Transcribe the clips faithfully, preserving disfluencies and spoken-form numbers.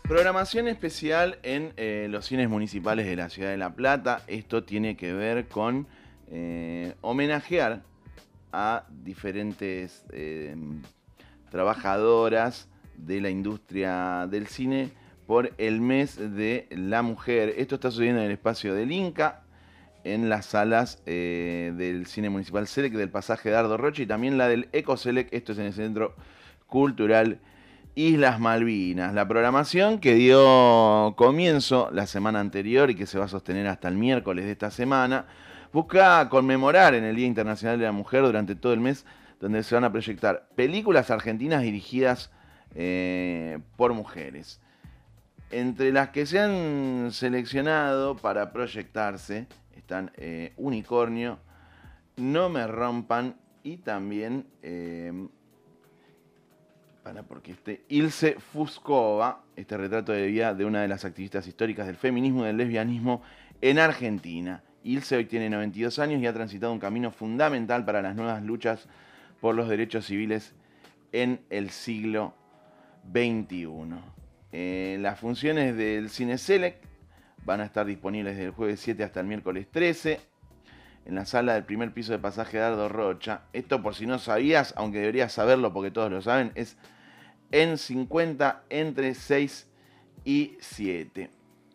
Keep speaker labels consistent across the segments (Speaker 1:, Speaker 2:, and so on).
Speaker 1: Programación especial en eh, los cines municipales de la ciudad de La Plata. Esto tiene que ver con eh, homenajear a diferentes eh, trabajadoras de la industria del cine por el mes de la mujer. Esto está sucediendo en el espacio del Inca, en las salas eh, del Cine Municipal Selec del Pasaje Dardo Rocha y también la del Eco Selec. Esto es en el Centro Cultural Islas Malvinas. La programación que dio comienzo la semana anterior y que se va a sostener hasta el miércoles de esta semana busca conmemorar en el Día Internacional de la Mujer durante todo el mes, donde se van a proyectar películas argentinas dirigidas eh, por mujeres. Entre las que se han seleccionado para proyectarse están eh, Unicornio, No me rompan y también eh, para porque este Ilse Fuscova, este retrato de vida de una de las activistas históricas del feminismo y del lesbianismo en Argentina. Ilse hoy tiene noventa y dos años y ha transitado un camino fundamental para las nuevas luchas por los derechos civiles en el siglo veintiuno. Eh, las funciones del Cine Select van a estar disponibles desde el jueves siete hasta el miércoles trece en la sala del primer piso de Pasaje Dardo Rocha. Esto, por si no sabías, aunque deberías saberlo porque todos lo saben, es en cincuenta entre seis y siete.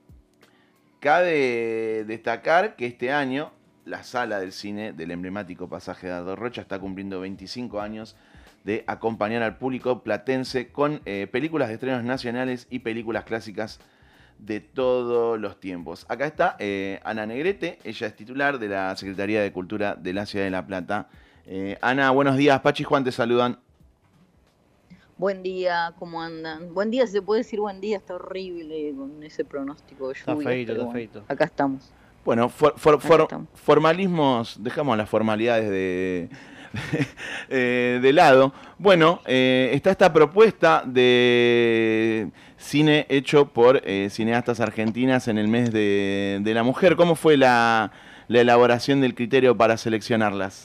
Speaker 1: Cabe destacar que este año la sala del cine del emblemático Pasaje Dardo Rocha está cumpliendo veinticinco años de acompañar al público platense con eh, películas de estrenos nacionales y películas clásicas de todos los tiempos. Acá está eh, Ana Negrete, ella es titular de la Secretaría de Cultura de la Ciudad de La Plata. Eh, Ana, buenos días. Pachi y Juan te saludan.
Speaker 2: Buen día, ¿cómo andan? Buen día, se puede decir buen día, está horrible con ese pronóstico de
Speaker 3: Está
Speaker 2: lluvias,
Speaker 3: feito,
Speaker 2: pero
Speaker 3: está
Speaker 2: bueno,
Speaker 3: feito.
Speaker 2: acá estamos,
Speaker 1: Bueno, for, for,
Speaker 2: acá
Speaker 1: for,
Speaker 2: estamos.
Speaker 1: formalismos, dejamos las formalidades de, de, eh, de lado. Bueno, eh, está esta propuesta de cine hecho por eh, cineastas argentinas en el mes de, de la mujer. ¿Cómo fue la, la elaboración del criterio para seleccionarlas?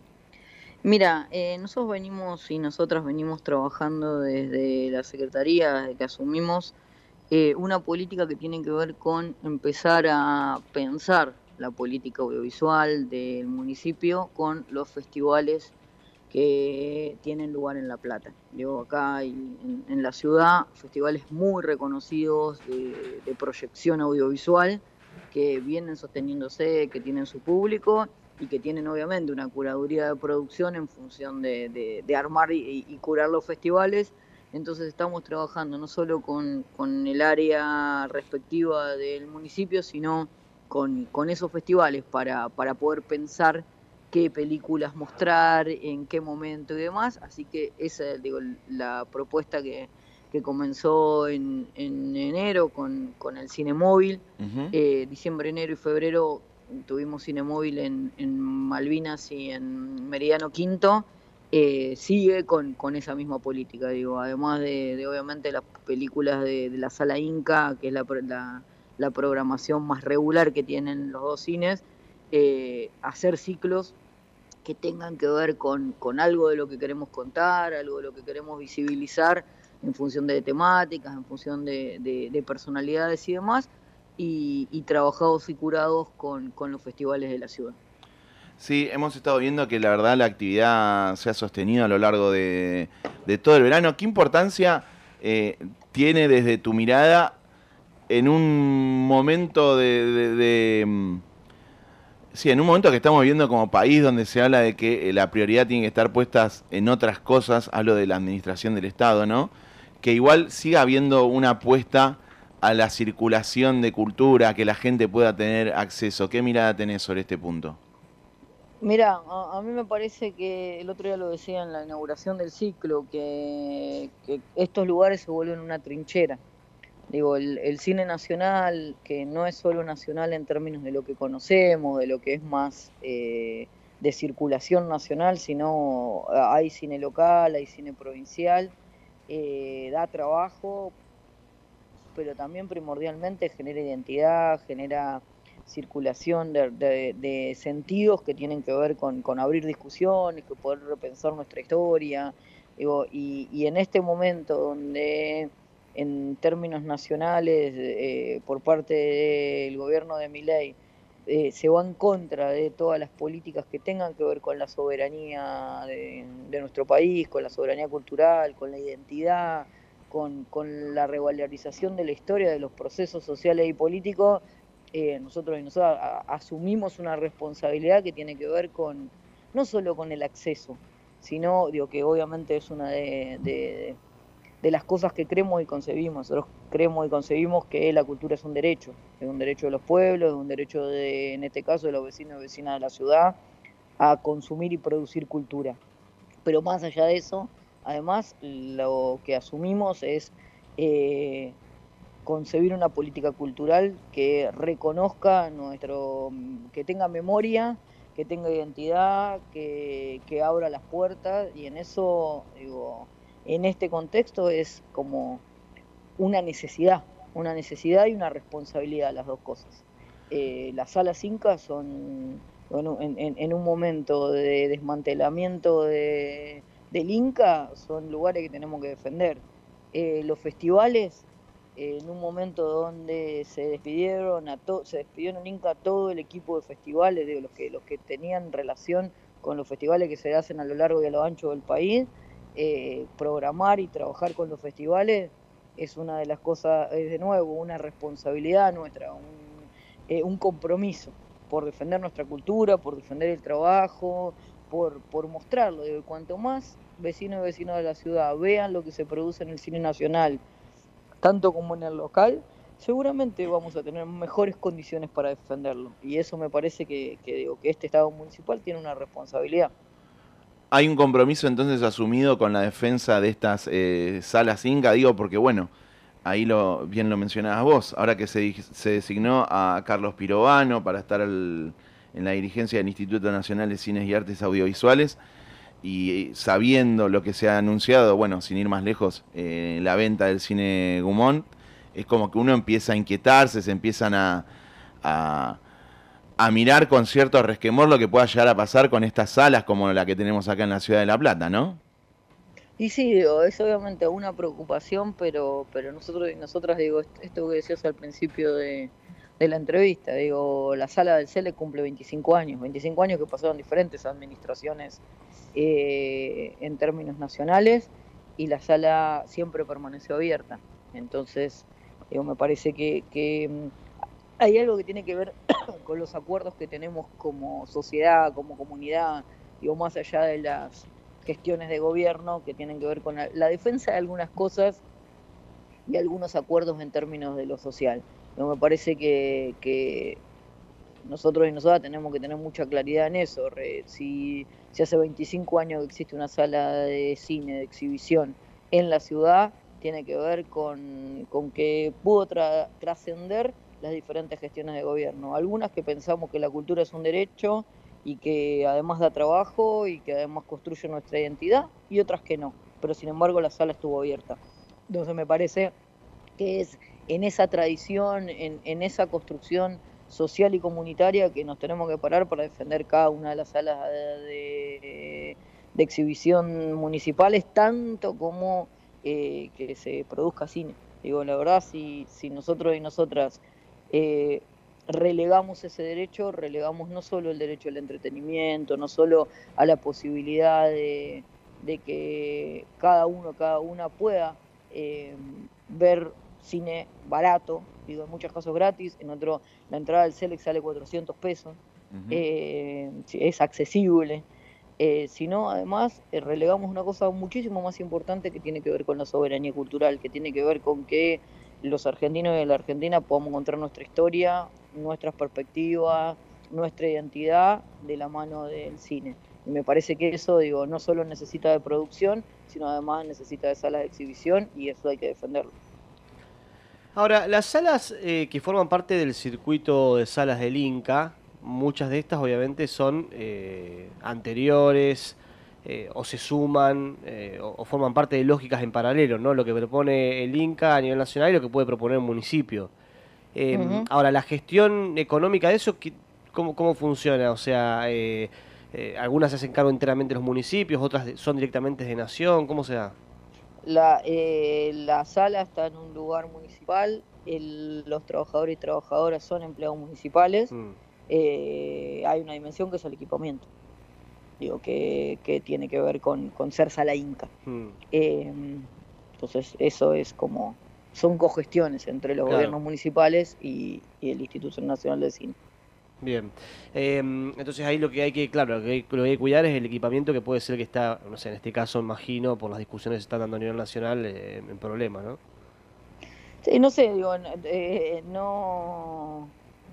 Speaker 2: Mira, eh, nosotros venimos y nosotras venimos trabajando desde la Secretaría, desde que asumimos eh, una política que tiene que ver con empezar a pensar la política audiovisual del municipio con los festivales que tienen lugar en La Plata. Yo acá y en, en la ciudad, festivales muy reconocidos de, de proyección audiovisual que vienen sosteniéndose, que tienen su público y que tienen obviamente una curaduría de producción en función de, de, de armar y, y curar los festivales. Entonces estamos trabajando no solo con, con el área respectiva del municipio, sino con, con esos festivales para, para poder pensar qué películas mostrar, en qué momento y demás. Así que esa es digo, la propuesta que, que comenzó en, en enero con, con el cine móvil.
Speaker 1: Uh-huh.
Speaker 2: Eh, diciembre, enero y febrero tuvimos cine móvil en, en Malvinas y en Meridiano Quinto. Eh, sigue con, con esa misma política, digo, además de, de obviamente las películas de, de la Sala Inca, que es la, la, la programación más regular que tienen los dos cines, eh, hacer ciclos que tengan que ver con, con algo de lo que queremos contar, algo de lo que queremos visibilizar en función de temáticas, en función de, de, de personalidades y demás, y, y trabajados y curados con, con los festivales de la ciudad.
Speaker 1: Sí, hemos estado viendo que la verdad la actividad se ha sostenido a lo largo de, de todo el verano. ¿Qué importancia eh, tiene desde tu mirada en un momento de, de, de sí, en un momento que estamos viviendo como país donde se habla de que la prioridad tiene que estar puestas en otras cosas, hablo de la administración del Estado, ¿no? Que igual siga habiendo una apuesta a la circulación de cultura, que la gente pueda tener acceso? ¿Qué mirada tenés sobre este punto?
Speaker 2: Mira, a, a mí me parece que el otro día lo decía en la inauguración del ciclo, que, que estos lugares se vuelven una trinchera. Digo, el, el cine nacional, que no es solo nacional en términos de lo que conocemos, de lo que es más eh, de circulación nacional, sino hay cine local, hay cine provincial, eh, da trabajo, pero también primordialmente genera identidad, genera circulación de, de, de sentidos que tienen que ver con, con abrir discusiones, que poder repensar nuestra historia. Digo, y, y en este momento donde en términos nacionales, eh, por parte del gobierno de Milei, eh, se va en contra de todas las políticas que tengan que ver con la soberanía de, de nuestro país, con la soberanía cultural, con la identidad, con, con la revalorización de la historia de los procesos sociales y políticos, eh, nosotros y nosotras a, asumimos una responsabilidad que tiene que ver con no solo con el acceso, sino digo que obviamente es una de, de, de las cosas que creemos y concebimos. Nosotros creemos y concebimos que la cultura es un derecho, es un derecho de los pueblos, es un derecho de, en este caso, de los vecinos y vecinas de la ciudad, a consumir y producir cultura. Pero más allá de eso, además, lo que asumimos es eh, concebir una política cultural que reconozca nuestro, que tenga memoria, que tenga identidad, que, que abra las puertas, y en eso, digo, en este contexto es como una necesidad, una necesidad y una responsabilidad, las dos cosas. Eh, las salas Incas son, bueno, en, en, en un momento de desmantelamiento de, del Inca, son lugares que tenemos que defender. Eh, los festivales, eh, en un momento donde se despidieron a to, se despidieron en Inca todo el equipo de festivales, de los que, los que tenían relación con los festivales que se hacen a lo largo y a lo ancho del país, eh, programar y trabajar con los festivales es una de las cosas, es de nuevo una responsabilidad nuestra, un, eh, un compromiso por defender nuestra cultura, por defender el trabajo, por, por mostrarlo. Digo, cuanto más vecinos y vecinos de la ciudad vean lo que se produce en el cine nacional, tanto como en el local, seguramente vamos a tener mejores condiciones para defenderlo. Y eso me parece que, que, digo, que este Estado municipal tiene una responsabilidad.
Speaker 1: Hay un compromiso entonces asumido con la defensa de estas eh, salas Inca, digo, porque bueno, ahí lo, bien lo mencionabas vos, ahora que se, se designó a Carlos Pirovano para estar al, en la dirigencia del Instituto Nacional de Cines y Artes Audiovisuales, y sabiendo lo que se ha anunciado, bueno, sin ir más lejos, eh, la venta del cine Gumont, es como que uno empieza a inquietarse, se empiezan a, a a mirar con cierto resquemor lo que pueda llegar a pasar con estas salas como la que tenemos acá en la ciudad de La Plata, ¿no?
Speaker 2: Y sí, digo, es obviamente una preocupación, pero, pero nosotros y nosotras, digo, esto que decías al principio de, de la entrevista, digo, la sala del Cele cumple veinticinco años, veinticinco años que pasaron diferentes administraciones eh, en términos nacionales, y la sala siempre permaneció abierta. Entonces, digo, me parece que, que mm, hay algo que tiene que ver con los acuerdos que tenemos como sociedad, como comunidad, digo, más allá de las gestiones de gobierno que tienen que ver con la, la defensa de algunas cosas y algunos acuerdos en términos de lo social. Digo, me parece que, que nosotros y nosotras tenemos que tener mucha claridad en eso. Re, si, si hace veinticinco años que existe una sala de cine, de exhibición en la ciudad, tiene que ver con, con que pudo tra, trascender las diferentes gestiones de gobierno. Algunas que pensamos que la cultura es un derecho y que además da trabajo y que además construye nuestra identidad, y otras que no. Pero sin embargo la sala estuvo abierta. Entonces me parece que es en esa tradición, en, en esa construcción social y comunitaria que nos tenemos que parar para defender cada una de las salas de, de, de exhibición municipales, tanto como eh, que se produzca cine. Digo, la verdad, si, si nosotros y nosotras eh, relegamos ese derecho, relegamos no solo el derecho al entretenimiento, no solo a la posibilidad de, de que cada uno, cada una pueda eh, ver cine barato, digo, en muchos casos gratis, en otro la entrada del Selex sale cuatrocientos pesos, uh-huh. eh, es accesible, eh, sino además eh, relegamos una cosa muchísimo más importante que tiene que ver con la soberanía cultural, que tiene que ver con que los argentinos y de la Argentina podamos encontrar nuestra historia, nuestras perspectivas, nuestra identidad de la mano del cine. Y me parece que eso, digo, no solo necesita de producción, sino además necesita de salas de exhibición, y eso hay que defenderlo.
Speaker 3: Ahora, las salas eh, que forman parte del circuito de salas del Inca, muchas de estas obviamente son eh, anteriores eh, o se suman eh, o, o forman parte de lógicas en paralelo, ¿no? Lo que propone el Inca a nivel nacional y lo que puede proponer un municipio. Eh, uh-huh. Ahora, la gestión económica de eso, ¿cómo, cómo funciona? O sea, eh, eh, algunas se hacen cargo enteramente los municipios, otras son directamente de nación, ¿cómo se da?
Speaker 2: La, eh, la sala está en un lugar municipal, el, los trabajadores y trabajadoras son empleados municipales,
Speaker 3: Mm.
Speaker 2: eh, hay una dimensión que es el equipamiento, digo, que, que tiene que ver con, con ser sala Inca.
Speaker 3: Mm.
Speaker 2: Eh, entonces eso es como, son cogestiones entre los
Speaker 3: Claro.
Speaker 2: gobiernos municipales y, y el Instituto Nacional de Cine.
Speaker 3: Bien. Eh, entonces ahí lo que hay que, claro, lo que hay, lo que hay que cuidar es el equipamiento, que puede ser que está, no sé, en este caso imagino, por las discusiones que se están dando a nivel nacional, eh, en problemas, ¿no?
Speaker 2: Sí, no sé, digo, eh, no...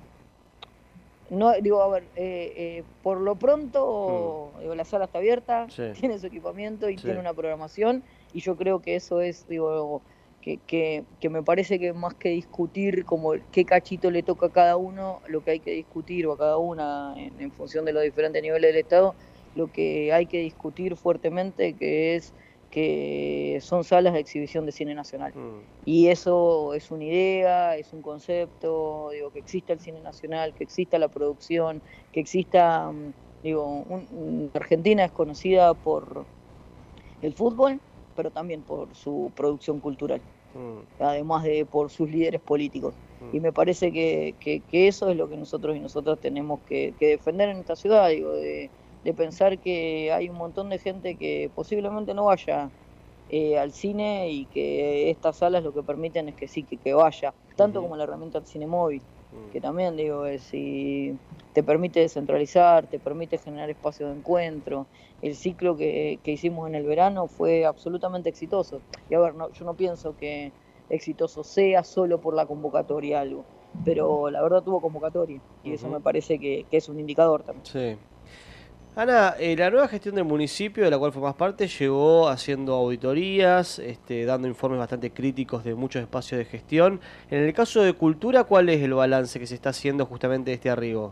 Speaker 2: No, digo, a ver, eh, eh, por lo pronto,
Speaker 3: Mm.
Speaker 2: digo, la sala está abierta,
Speaker 3: Sí.
Speaker 2: tiene su equipamiento y
Speaker 3: Sí.
Speaker 2: tiene una programación, y yo creo que eso es, digo, que, que, que me parece que más que discutir como qué cachito le toca a cada uno, lo que hay que discutir, o a cada una, en, en función de los diferentes niveles del Estado, lo que hay que discutir fuertemente, que es que son salas de exhibición de cine nacional.
Speaker 3: Mm.
Speaker 2: Y eso es una idea, es un concepto, digo, que exista el cine nacional, que exista la producción, que exista, digo, un, Argentina es conocida por el fútbol, pero también por su producción cultural, mm. además de por sus líderes políticos. Mm. Y me parece que, que, que eso es lo que nosotros y nosotras tenemos que, que defender en esta ciudad, digo, de, de pensar que hay un montón de gente que posiblemente no vaya Eh, al cine y que estas salas lo que permiten es que sí, que, que vaya, tanto uh-huh. como la herramienta del cine móvil, uh-huh. que también digo, es, si te permite descentralizar, te permite generar espacios de encuentro. El ciclo que, que hicimos en el verano fue absolutamente exitoso. Y a ver, no, yo no pienso que exitoso sea solo por la convocatoria algo, pero la verdad tuvo convocatoria y uh-huh. eso me parece que, que es un indicador también.
Speaker 3: Sí. Ana, eh, la nueva gestión del municipio, de la cual formás parte, llegó haciendo auditorías, este, dando informes bastante críticos de muchos espacios de gestión. En el caso de cultura, ¿cuál es el balance que se está haciendo justamente de este arribo?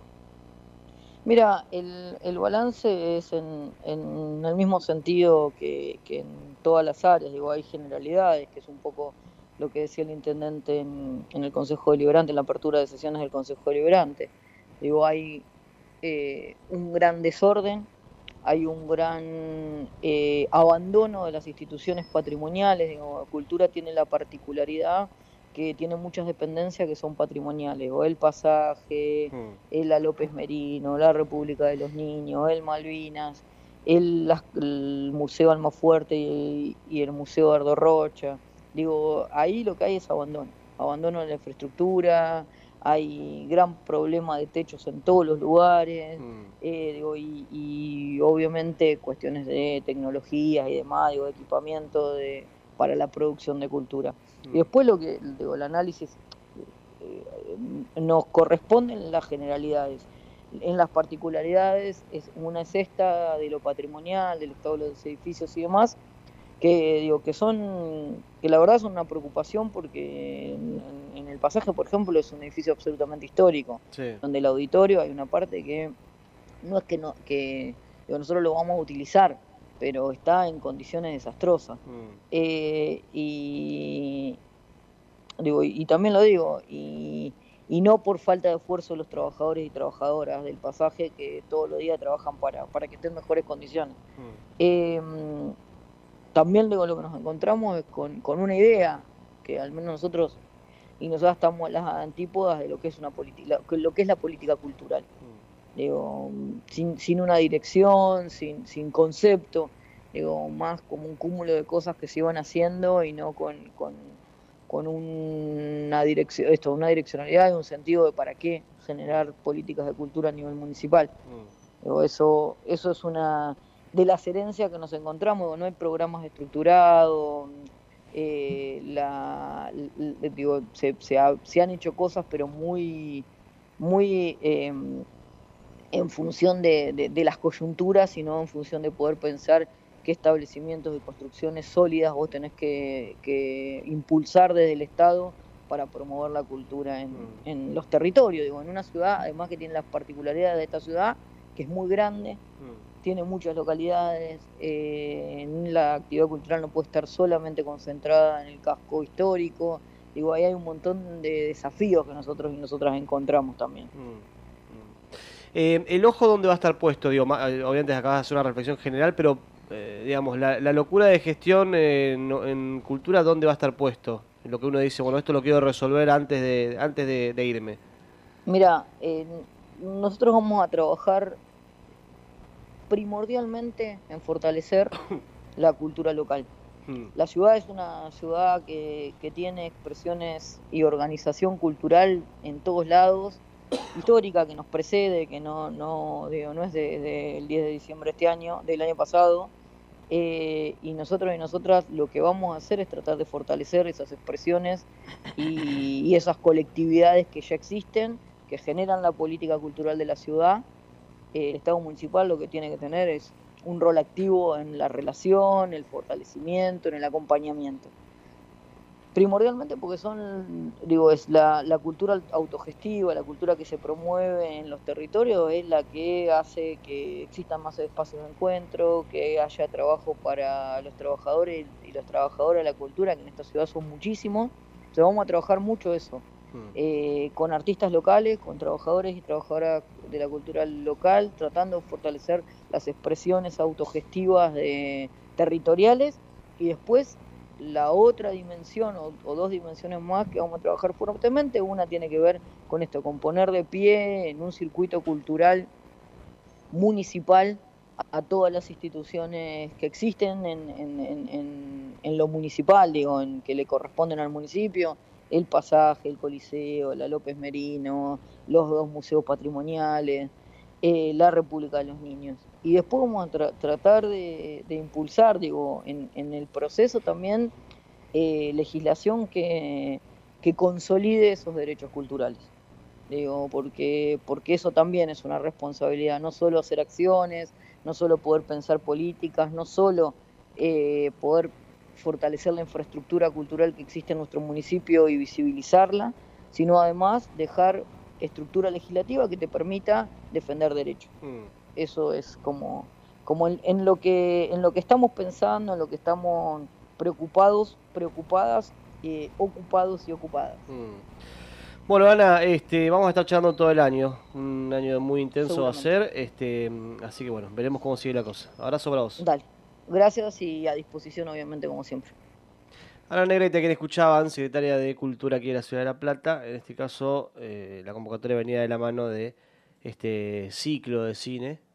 Speaker 2: Mira, el, el balance es en, en el mismo sentido que, que en todas las áreas, digo, hay generalidades, que es un poco lo que decía el intendente en, en el Consejo Deliberante, en la apertura de sesiones del Consejo Deliberante. Digo, hay eh, un gran desorden, hay un gran eh, abandono de las instituciones patrimoniales, digo, cultura tiene la particularidad que tiene muchas dependencias que son patrimoniales, o el Pasaje, mm. el la López Merino, la República de los Niños, el Malvinas, el, las, el Museo Almafuerte y, y el Museo Dardo Rocha. Digo, ahí lo que hay es abandono, abandono de la infraestructura, hay gran problema de techos en todos los lugares, mm. eh, digo, y, y obviamente cuestiones de tecnologías y demás, digo, de equipamiento de, para la producción de cultura. Mm. Y después lo que, digo, el análisis eh, nos corresponde en las generalidades. En las particularidades, es, una es esta de lo patrimonial, del estado de los edificios y demás, que digo que son, que la verdad son una preocupación porque en, en el Pasaje, por ejemplo, es un edificio absolutamente histórico, sí. donde el auditorio hay una parte que no es que no que digo, nosotros lo vamos a utilizar, pero está en condiciones desastrosas. Mm. Eh, y digo, y, y también lo digo, y, y no por falta de esfuerzo de los trabajadores y trabajadoras del Pasaje que todos los días trabajan para, para que estén en mejores condiciones. Mm. Eh, También digo, lo que nos encontramos es con, con una idea que al menos nosotros y nosotros estamos a las antípodas de lo que es una política, lo que es la política cultural. Mm. Digo, sin, sin una dirección, sin, sin concepto, digo, más como un cúmulo de cosas que se iban haciendo y no con, con, con una dirección, esto, una direccionalidad y un sentido de para qué generar políticas de cultura a nivel municipal. Mm. Digo, eso, eso es una de las herencias que nos encontramos, no hay programas estructurados, eh, la, la, digo, se, se, ha, se han hecho cosas pero muy, muy eh, en función de, de, de las coyunturas y no en función de poder pensar qué establecimientos y construcciones sólidas vos tenés que, que impulsar desde el Estado para promover la cultura en, mm. en los territorios, digo, en una ciudad, además que tiene las particularidades de esta ciudad, que es muy grande, mm. tiene muchas localidades, eh, la actividad cultural no puede estar solamente concentrada en el casco histórico, digo, ahí hay un montón de desafíos que nosotros y nosotras encontramos también. Mm.
Speaker 3: Eh, ¿El ojo dónde va a estar puesto? Digo, obviamente acabas de hacer una reflexión general, pero eh, digamos, la, la locura de gestión eh, no- en cultura, ¿dónde va a estar puesto? Lo que uno dice, bueno, esto lo quiero resolver antes de, antes de, de irme.
Speaker 2: Mira, eh, nosotros vamos a trabajar primordialmente en fortalecer la cultura local.
Speaker 3: Mm,
Speaker 2: La ciudad es una ciudad que, que tiene expresiones y organización cultural en todos lados, histórica, que nos precede, que no, no, digo, no es del de, el diez de diciembre de este año, del año pasado, eh, y nosotros y nosotras lo que vamos a hacer es tratar de fortalecer esas expresiones y, y esas colectividades que ya existen, que generan la política cultural de la ciudad. Eh, el Estado municipal lo que tiene que tener es un rol activo en la relación, el fortalecimiento, en el acompañamiento. Primordialmente porque son, digo, es la, la cultura autogestiva, la cultura que se promueve en los territorios, es la que hace que existan más espacios de encuentro, que haya trabajo para los trabajadores y las trabajadoras de la cultura, que en esta ciudad son muchísimos. Entonces vamos a trabajar mucho eso,
Speaker 3: mm,
Speaker 2: eh, con artistas locales, con trabajadores y trabajadoras de la cultura local, tratando de fortalecer las expresiones autogestivas de, territoriales, y después la otra dimensión o, o dos dimensiones más que vamos a trabajar fuertemente. Una tiene que ver con esto, con poner de pie en un circuito cultural municipal a, a todas las instituciones que existen en, en, en, en, en lo municipal, digo, en que le corresponden al municipio: el Pasaje, el Coliseo, la López Merino, los dos museos patrimoniales, eh, la República de los Niños. Y después vamos a tra tratar de, de impulsar, digo, en, en el proceso también, eh, legislación que, que consolide esos derechos culturales. Digo, porque, porque eso también es una responsabilidad, no solo hacer acciones, no solo poder pensar políticas, no solo eh, poder fortalecer la infraestructura cultural que existe en nuestro municipio y visibilizarla, sino además dejar estructura legislativa que te permita defender derechos.
Speaker 3: mm.
Speaker 2: Eso es como, como en, en lo que, en lo que estamos pensando, en lo que estamos preocupados, preocupadas, eh, ocupados y ocupadas.
Speaker 3: Mm. Bueno, Ana, este, vamos a estar charlando todo el año. Un año muy intenso va a
Speaker 2: Seguramente.
Speaker 3: ser. Este, así que bueno, veremos cómo sigue la cosa. Abrazo para vos.
Speaker 2: Dale. Gracias y a disposición, obviamente, como siempre.
Speaker 3: Ana Negrete, quien escuchaban, secretaria de Cultura aquí de la Ciudad de La Plata. En este caso, eh, la convocatoria venía de la mano de este ciclo de cine